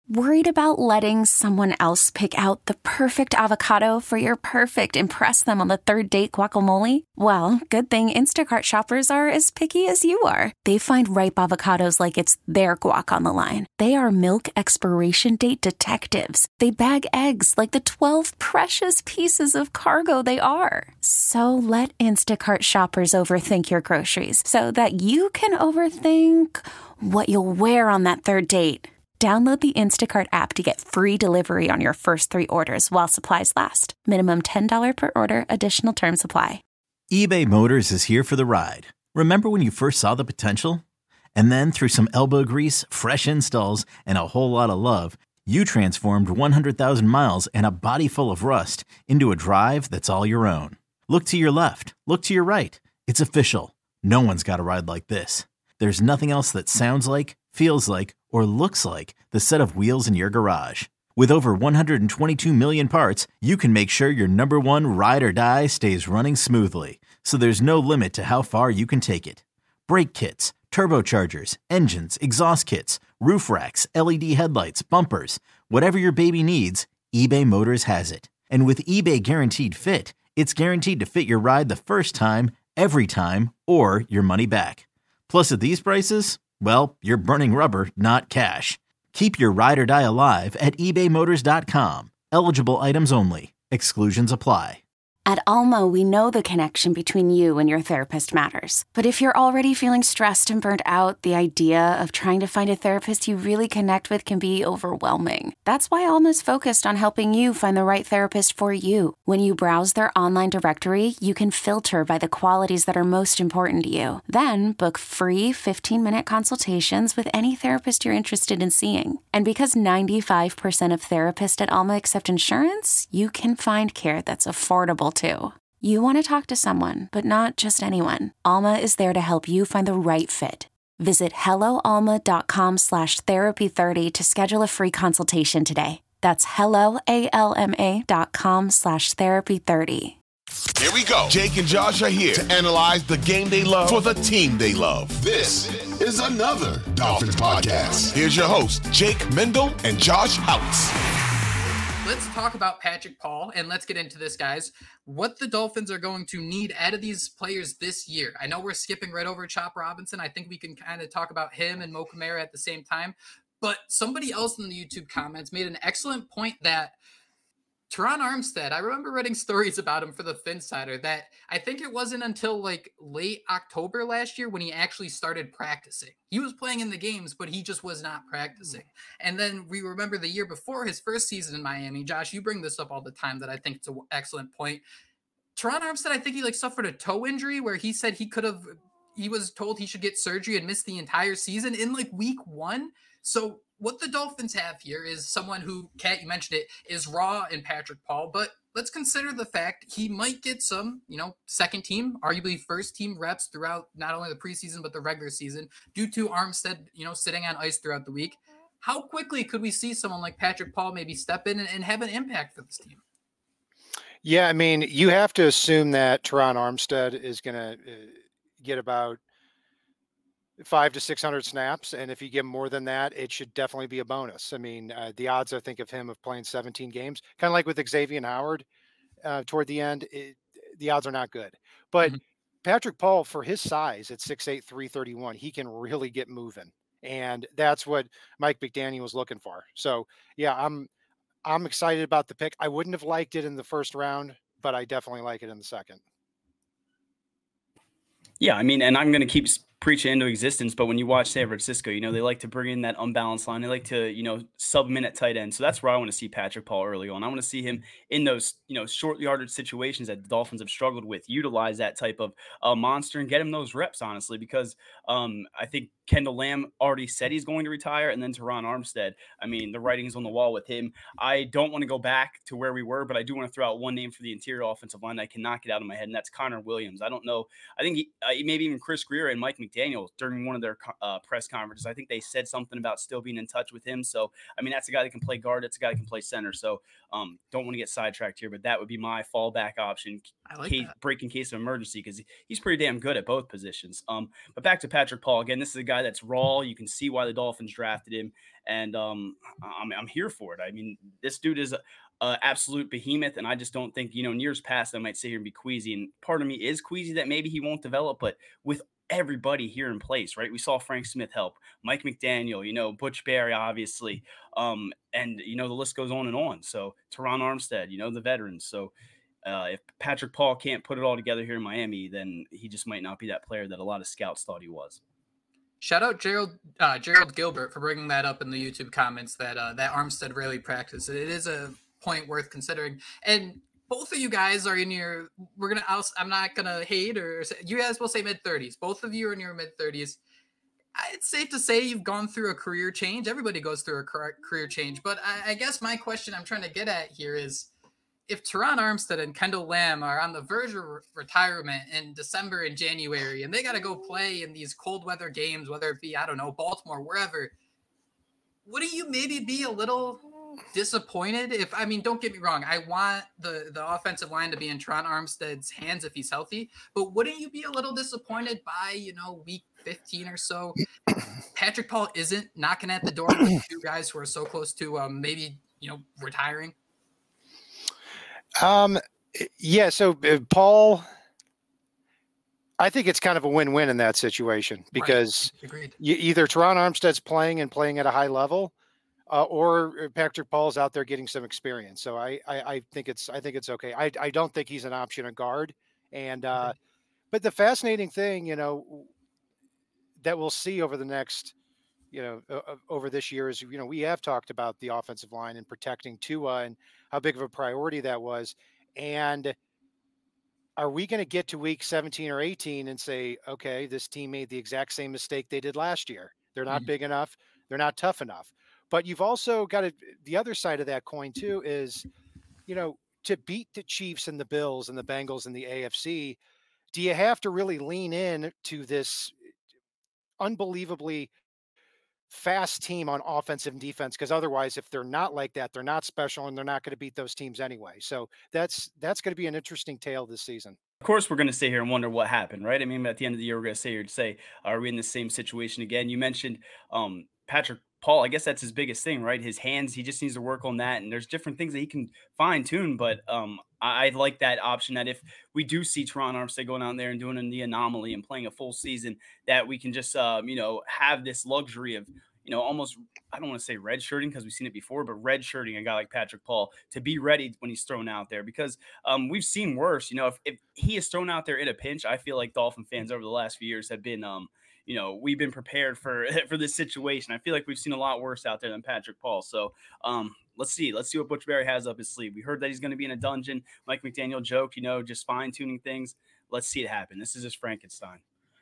Worried about letting someone else pick out the perfect avocado for your perfect impress them on the third date guacamole? Well, good thing Instacart shoppers are as picky as you are. They find ripe avocados like it's their guac on the line. They are milk expiration date detectives. They bag eggs like the 12 precious pieces of cargo they are. So let Instacart shoppers overthink your groceries so that you can overthink what you'll wear on that third date. Download the Instacart app to get free delivery on your first 3 orders while supplies last. Minimum $10 per order. Additional terms apply. eBay Motors is here for the ride. Remember when you first saw the potential? And then through some elbow grease, fresh installs, and a whole lot of love, you transformed 100,000 miles and a body full of rust into a drive that's all your own. Look to your left. Look to your right. It's official. No one's got a ride like this. There's nothing else that sounds like, feels like, or looks like the set of wheels in your garage. With over 122 million parts, you can make sure your number one ride or die stays running smoothly, so there's no limit to how far you can take it. Brake kits, turbochargers, engines, exhaust kits, roof racks, LED headlights, bumpers, whatever your baby needs, eBay Motors has it. And with eBay Guaranteed Fit, it's guaranteed to fit your ride the first time, every time, or your money back. Plus, at these prices, well, you're burning rubber, not cash. Keep your ride or die alive at ebaymotors.com. Eligible items only. Exclusions apply. At Alma, we know the connection between you and your therapist matters. But if you're already feeling stressed and burnt out, the idea of trying to find a therapist you really connect with can be overwhelming. That's why Alma's focused on helping you find the right therapist for you. When you browse their online directory, you can filter by the qualities that are most important to you. Then book free 15-minute consultations with any therapist you're interested in seeing. And because 95% of therapists at Alma accept insurance, you can find care that's affordable too. You want to talk to someone, but not just anyone. Alma is there to help you find the right fit. Visit helloalma.com/therapy30 to schedule a free consultation today. That's helloalma.com/therapy30. Here we go. Jake and Josh are here to analyze the game they love for the team they love. This is another Dolphins podcast. Here's your host, Jake Mendel and Josh Houtz. Let's talk about Patrick Paul, and let's get into this, guys. What the Dolphins are going to need out of these players this year. I know we're skipping right over Chop Robinson. I think we can kind of talk about him and Mo Kamara at the same time. But somebody else in the YouTube comments made an excellent point that Teron Armstead, I remember reading stories about him for the Finsider that I think it wasn't until like late October last year when he actually started practicing. He was playing in the games, but he just was not practicing. And then we remember the year before his first season in Miami. Josh, you bring this up all the time that I think it's an excellent point. Teron Armstead, I think he suffered a toe injury where he said he was told he should get surgery and miss the entire season in week 1. So what the Dolphins have here is someone who, Kat, you mentioned it, is raw in Patrick Paul, but let's consider the fact he might get some, second team, arguably first team reps throughout not only the preseason, but the regular season due to Armstead, sitting on ice throughout the week. How quickly could we see someone like Patrick Paul maybe step in and have an impact for this team? Yeah, I mean, you have to assume that Teron Armstead is going to get about 500 to 600 snaps. And if you get more than that, it should definitely be a bonus. I mean, the odds, I think, of him of playing 17 games, kind of like with Xavier Howard toward the end, the odds are not good. But Patrick Paul, for his size at 6'8", 331, he can really get moving. And that's what Mike McDaniel was looking for. So, yeah, I'm excited about the pick. I wouldn't have liked it in the first round, but I definitely like it in the second. Yeah, I mean, and I'm going to keep preaching into existence, but when you watch San Francisco, they like to bring in that unbalanced line. They like to, sub-minute tight end. So that's where I want to see Patrick Paul early on. I want to see him in those, short yardage situations that the Dolphins have struggled with, utilize that type of monster and get him those reps, honestly, because I think Kendall Lamb already said he's going to retire, and then Teron Armstead. I mean, the writing's on the wall with him. I don't want to go back to where we were, but I do want to throw out one name for the interior offensive line that I cannot get out of my head, and that's Connor Williams. I don't know. I think maybe even Chris Greer and Mike McDaniel during one of their press conferences, I think they said something about still being in touch with him. So, I mean, that's a guy that can play guard. That's a guy that can play center. So don't want to get sidetracked here, but that would be my fallback option. break in case of emergency, because he's pretty damn good at both positions. But back to Patrick Paul again. This is a guy that's raw. You can see why the Dolphins drafted him, and I'm here for it. I mean, this dude is a absolute behemoth, and I just don't think, in years past I might sit here and be queasy, and part of me is queasy that maybe he won't develop, but with everybody here in place, right? We saw Frank Smith help, Mike McDaniel, Butch Barry, obviously, and the list goes on and on. So Teron Armstead, the veterans. So if Patrick Paul can't put it all together here in Miami, then he just might not be that player that a lot of scouts thought he was. Shout out Gerald Gilbert for bringing that up in the YouTube comments, that Armstead rarely practiced. It is a point worth considering. And both of you guys are in your, I'm not going to hate, or you guys will say mid-30s. Both of you are in your mid-30s. It's safe to say you've gone through a career change. Everybody goes through a career change. But I guess my question I'm trying to get at here is, if Teron Armstead and Kendall Lamb are on the verge of retirement in December and January, and they got to go play in these cold weather games, whether it be, Baltimore, wherever, wouldn't you maybe be a little disappointed? Don't get me wrong, I want the offensive line to be in Teron Armstead's hands if he's healthy, but wouldn't you be a little disappointed by, week 15 or so? Patrick Paul isn't knocking at the door with two guys who are so close to maybe, retiring. So Paul, I think it's kind of a win-win in that situation, because either Teron Armstead's playing at a high level, or Patrick Paul's out there getting some experience. So I think it's okay. I don't think he's an option at guard. And, but the fascinating thing, that we'll see over the next, over this year is, we have talked about the offensive line and protecting Tua and how big of a priority that was. And are we going to get to week 17 or 18 and say, okay, this team made the exact same mistake they did last year? They're not big enough. They're not tough enough. But you've also got the other side of that coin too is, to beat the Chiefs and the Bills and the Bengals and the AFC, do you have to really lean in to this unbelievably fast team on offensive and defense? Because otherwise, if they're not like that, they're not special, and they're not going to beat those teams anyway. So that's going to be an interesting tale this season. Of course, we're going to sit here and wonder what happened, right? I mean, at the end of the year, we're going to sit here and say, are we in the same situation again? You mentioned Patrick Paul. I guess that's his biggest thing, right? His hands, he just needs to work on that. And there's different things that he can fine tune. But I like that option, that if we do see Teron Armstead going out there and doing the anomaly and playing a full season, that we can just, have this luxury of, almost, I don't want to say red shirting because we've seen it before, but red shirting a guy like Patrick Paul to be ready when he's thrown out there, because we've seen worse. If he is thrown out there in a pinch, I feel like Dolphin fans over the last few years have been, we've been prepared for this situation. I feel like we've seen a lot worse out there than Patrick Paul. So let's see what Butch Barry has up his sleeve. We heard that he's going to be in a dungeon. Mike McDaniel joked, just fine tuning things. Let's see it happen. This is just Frankenstein.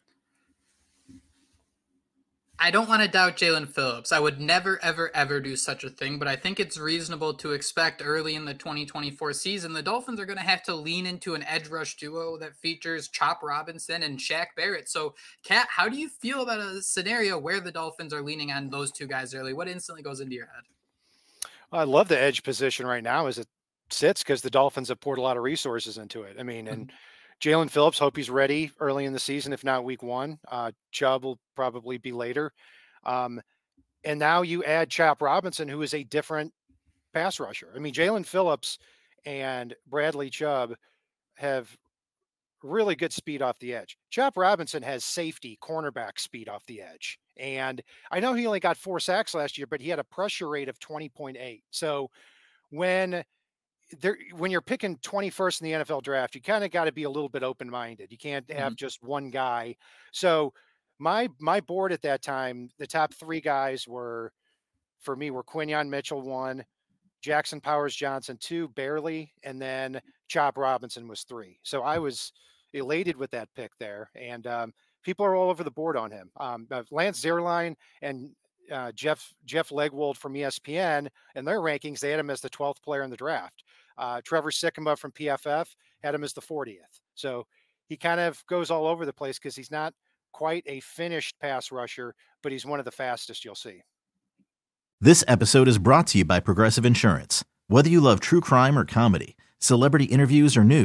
I don't want to doubt Jalen Phillips. I would never, ever, ever do such a thing, but I think it's reasonable to expect early in the 2024 season, the Dolphins are going to have to lean into an edge rush duo that features Chop Robinson and Shaq Barrett. So, Kat, how do you feel about a scenario where the Dolphins are leaning on those two guys early? What instantly goes into your head? I love the edge position right now as it sits, because the Dolphins have poured a lot of resources into it. I mean, and Jalen Phillips, hope he's ready early in the season, if not week 1. Chubb will probably be later. And now you add Chop Robinson, who is a different pass rusher. I mean, Jalen Phillips and Bradley Chubb have really good speed off the edge. Chop Robinson has safety cornerback speed off the edge. And I know he only got 4 sacks last year, but he had a pressure rate of 20.8. So when you're picking 21st in the NFL draft, you kind of got to be a little bit open-minded. You can't have just one guy. So my board at that time, the top 3 guys were Quinyon Mitchell 1, Jackson Powers Johnson 2, barely, and then Chop Robinson was 3. So I was elated with that pick there. And people are all over the board on him. Lance Zierlein and Jeff Legwold from ESPN, and their rankings, they had him as the 12th player in the draft. Trevor Sikkema from PFF had him as the 40th. So he kind of goes all over the place because he's not quite a finished pass rusher, but he's one of the fastest you'll see. This episode is brought to you by Progressive Insurance. Whether you love true crime or comedy, celebrity interviews or news,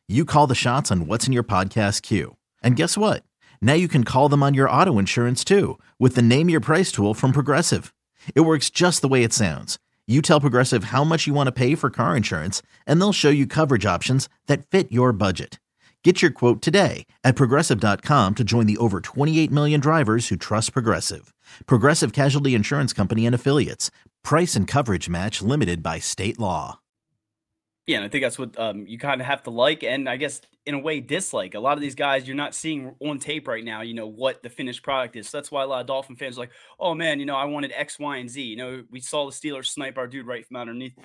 You call the shots on what's in your podcast queue. And guess what? Now you can call them on your auto insurance too with the Name Your Price tool from Progressive. It works just the way it sounds. You tell Progressive how much you want to pay for car insurance, and they'll show you coverage options that fit your budget. Get your quote today at Progressive.com to join the over 28 million drivers who trust Progressive. Progressive Casualty Insurance Company and Affiliates. Price and coverage match limited by state law. Yeah, and I think that's what you kind of have to like, and I guess in a way dislike. A lot of these guys you're not seeing on tape right now, what the finished product is. So that's why a lot of Dolphin fans are like, oh man, I wanted X, Y, and Z. We saw the Steelers snipe our dude right from underneath,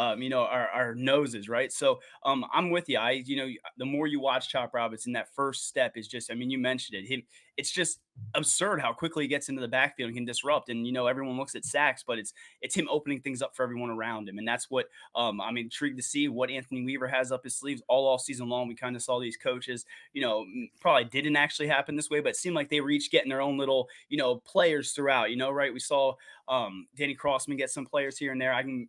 our noses, right? So I'm with you. The more you watch Chop Robinson, that first step is just, you mentioned it. It's just absurd how quickly he gets into the backfield and can disrupt. And, everyone looks at sacks, but it's him opening things up for everyone around him. And that's what I'm intrigued to see what Anthony Weaver has up his sleeves all season long. We kind of saw these coaches, probably didn't actually happen this way, but it seemed like they were each getting their own little, players throughout, right? We saw Danny Crossman get some players here and there. I can,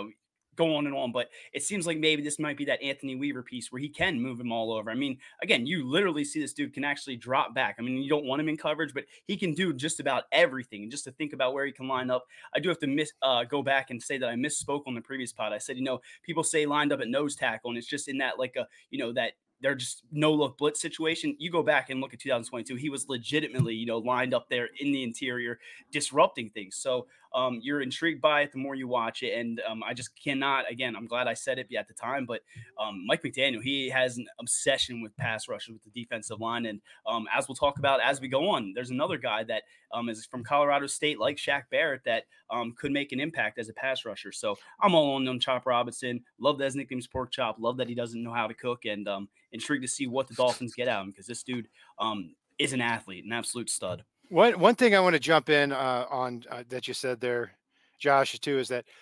go on and on, but it seems like maybe this might be that Anthony Weaver piece where he can move him all over. Again, you literally see this dude can actually drop back. You don't want him in coverage, but he can do just about everything. And just to think about where he can line up, I do have to go back and say that I misspoke on the previous pod. I said, people say lined up at nose tackle, and it's just in that that they're just no look blitz situation. You go back and look at 2022, he was legitimately, lined up there in the interior, disrupting things. So you're intrigued by it the more you watch it. And I just cannot, again, I'm glad I said it at the time, but Mike McDaniel, he has an obsession with pass rushes with the defensive line. And as we'll talk about as we go on, there's another guy that is from Colorado State, like Shaq Barrett, that could make an impact as a pass rusher. So I'm all on Chop Robinson. Love that his nickname's Pork Chop. Love that he doesn't know how to cook, and intrigued to see what the Dolphins get out of him, because this dude is an athlete, an absolute stud. One thing I want to jump in on that you said there, Josh, too, is that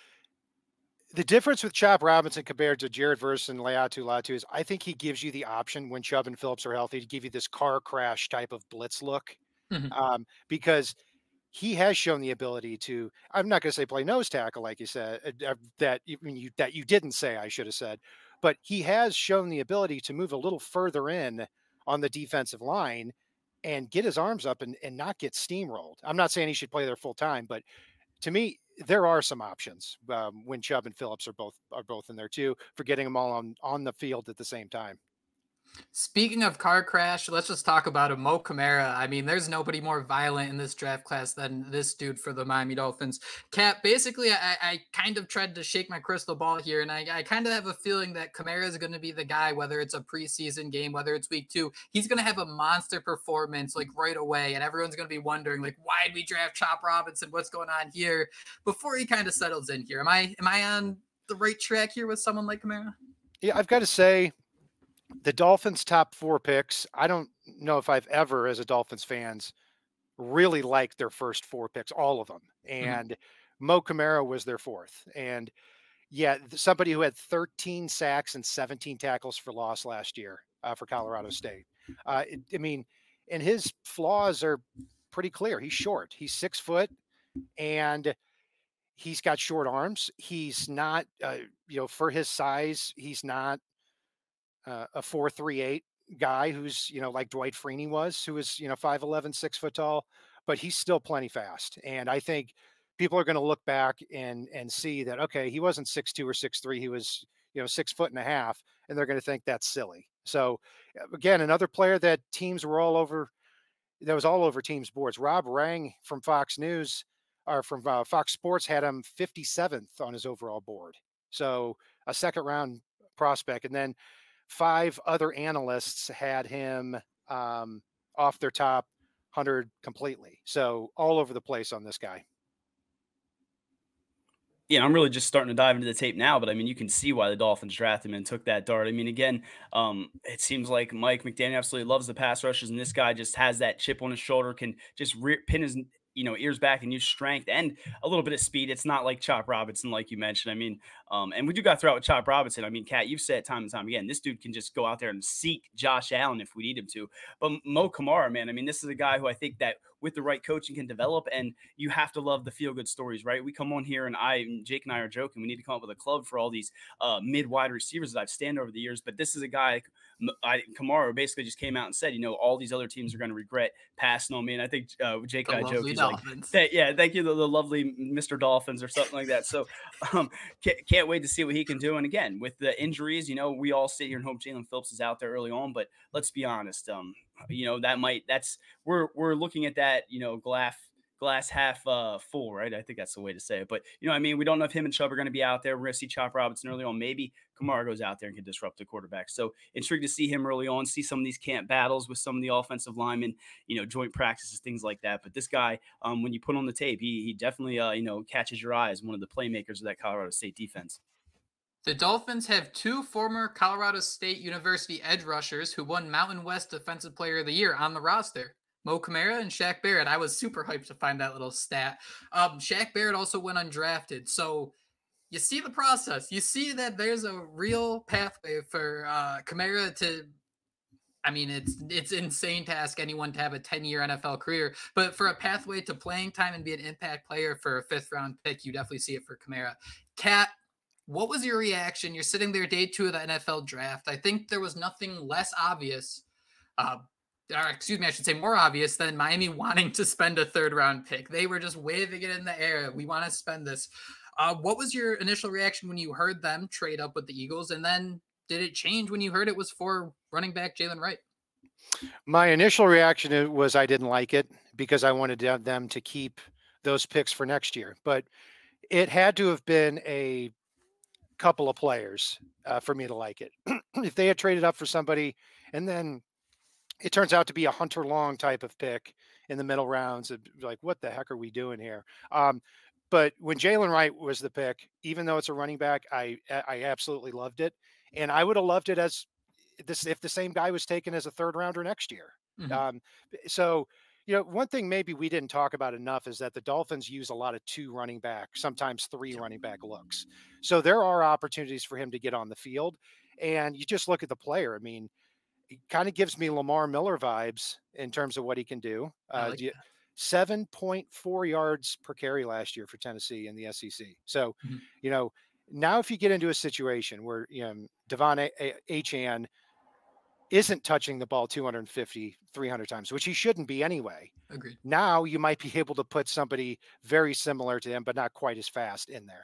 the difference with Chop Robinson compared to Jared Verse and Laiatu Latu is I think he gives you the option when Chubb and Phillips are healthy to give you this car crash type of blitz look, because he has shown the ability to, I'm not going to say play nose tackle, like you said, that you didn't say, I should have said, but he has shown the ability to move a little further in on the defensive line and get his arms up and not get steamrolled. I'm not saying he should play there full time, but to me, there are some options when Chubb and Phillips are both in there too, for getting them all on the field at the same time. Speaking of car crash, let's just talk about Mo Kamara. There's nobody more violent in this draft class than this dude for the Miami Dolphins. Cap, basically, I kind of tried to shake my crystal ball here, and I kind of have a feeling that Kamara is going to be the guy, whether it's a preseason game, whether it's week 2. He's going to have a monster performance, right away, and everyone's going to be wondering, why did we draft Chop Robinson? What's going on here? Before he kind of settles in here. Am I on the right track here with someone like Kamara? Yeah, I've got to say, the Dolphins' top 4 picks, I don't know if I've ever, as a Dolphins fans, really liked their first 4 picks, all of them. And Mo Kamara was their 4th. And yeah, somebody who had 13 sacks and 17 tackles for loss last year for Colorado State. And his flaws are pretty clear. He's short. He's 6 foot, and he's got short arms. He's not, for his size, he's not a 4.38 guy who's, like Dwight Freeney was, who was, 5'11", 6 foot tall, but he's still plenty fast. And I think people are going to look back and see that, okay, he wasn't 6'2" or 6'3", he was, 6 foot and a half, and they're going to think that's silly. So again, another player that teams were all over, that was all over teams' boards. Rob Rang from Fox News, or from Fox Sports, had him 57th on his overall board. So a second round prospect. And then 5 other analysts had him off their top 100 completely. So all over the place on this guy. Yeah, I'm really just starting to dive into the tape now, but you can see why the Dolphins drafted him and took that dart. Again, it seems like Mike McDaniel absolutely loves the pass rushers, and this guy just has that chip on his shoulder, can just pin his ears back and use strength and a little bit of speed. It's not like Chop Robinson, like you mentioned. And we do got to throw out with Chop Robinson. Kat, you've said it time and time again, this dude can just go out there and seek Josh Allen if we need him to. But Mo Kamara, man, this is a guy who I think that with the right coaching can develop, and you have to love the feel-good stories, right? We come on here and Jake and I are joking, we need to come up with a club for all these mid-wide receivers that I've stand over the years, but this is a guy, Kamara basically just came out and said, all these other teams are going to regret passing on me. And I think Jake and I joke, he's Dolphins. Like, thank you, the lovely Mr. Dolphins or something like that. So can't wait to see what he can do. And again, with the injuries, we all sit here and hope Jalen Phillips is out there early on, but let's be honest, we're looking at that, glass half full, right? I think that's the way to say it. But, we don't know if him and Chubb are going to be out there. We're going to see Chop Robinson early on. Maybe Kamara goes out there and can disrupt the quarterback. So intrigued to see him early on, see some of these camp battles with some of the offensive linemen, joint practices, things like that. But this guy, when you put on the tape, he definitely, catches your eye as one of the playmakers of that Colorado State defense. The Dolphins have 2 former Colorado State University edge rushers who won Mountain West Defensive Player of the Year on the roster. Mo Kamara and Shaq Barrett. I was super hyped to find that little stat. Shaq Barrett also went undrafted. So you see the process. You see that there's a real pathway for Kamara to, it's insane to ask anyone to have a 10-year NFL career, but for a pathway to playing time and be an impact player for a 5th-round pick, you definitely see it for Kamara. Kat, what was your reaction? You're sitting there day 2 of the NFL draft. I think there was nothing less obvious, I should say more obvious than Miami wanting to spend a 3rd-round pick. They were just waving it in the air. We want to spend this. What was your initial reaction when you heard them trade up with the Eagles? And then did it change when you heard it was for running back Jalen Wright? My initial reaction was I didn't like it because I wanted them to keep those picks for next year. But it had to have been a couple of players for me to like it. If they had traded up for somebody and then it turns out to be a Hunter Long type of pick in the middle rounds, like, what the heck are we doing here? But when Jalen Wright was the pick, even though it's a running back, I absolutely loved it. And I would have loved it if the same guy was taken as a 3rd rounder next year. Mm-hmm. So, one thing maybe we didn't talk about enough is that the Dolphins use a lot of 2 running back, sometimes 3 running back looks. So there are opportunities for him to get on the field. And you just look at the player. It kind of gives me Lamar Miller vibes in terms of what he can do. 7.4 yards per carry last year for Tennessee in the SEC. So, now if you get into a situation where, Devon Achane isn't touching the ball 250, 300 times, which he shouldn't be anyway. Agreed. Now you might be able to put somebody very similar to him, but not quite as fast in there.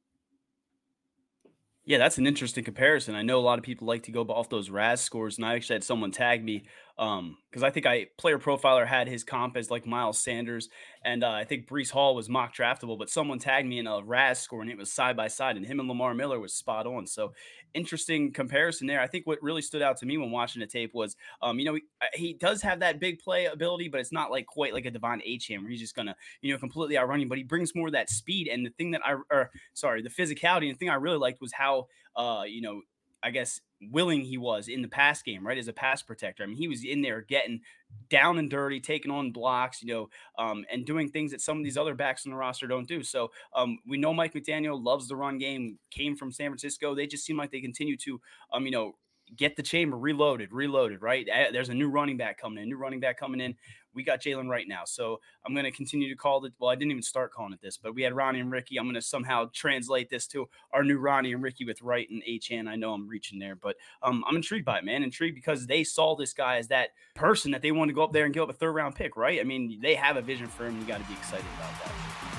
Yeah, that's an interesting comparison. I know a lot of people like to go off those RAS scores, and I actually had someone tag me because I think Player Profiler had his comp as like Miles Sanders, and I think Breece Hall was mock draftable, but someone tagged me in a RAS score, and it was side by side, and him and Lamar Miller was spot on. So interesting comparison there. I think what really stood out to me when watching the tape was, he does have that big play ability, but it's not like quite like a Devon Achane where he's just gonna, completely outrun you. But he brings more of that speed, and the thing that the physicality. And the thing I really liked was how, I guess willing he was in the pass game, right? As a pass protector. He was in there getting down and dirty, taking on blocks, and doing things that some of these other backs on the roster don't do. So we know Mike McDaniel loves the run game, came from San Francisco. They just seem like they continue to, get the chamber reloaded, right? There's a new running back coming in. We got Jalen Wright now. So I'm going to continue to call it. Well, I didn't even start calling it this, but we had Ronnie and Ricky. I'm going to somehow translate this to our new Ronnie and Ricky with Wright and Achane. I know I'm reaching there, but I'm intrigued by it, man. Intrigued because they saw this guy as that person that they want to go up there and give up a 3rd-round pick, right? They have a vision for him. You got to be excited about that.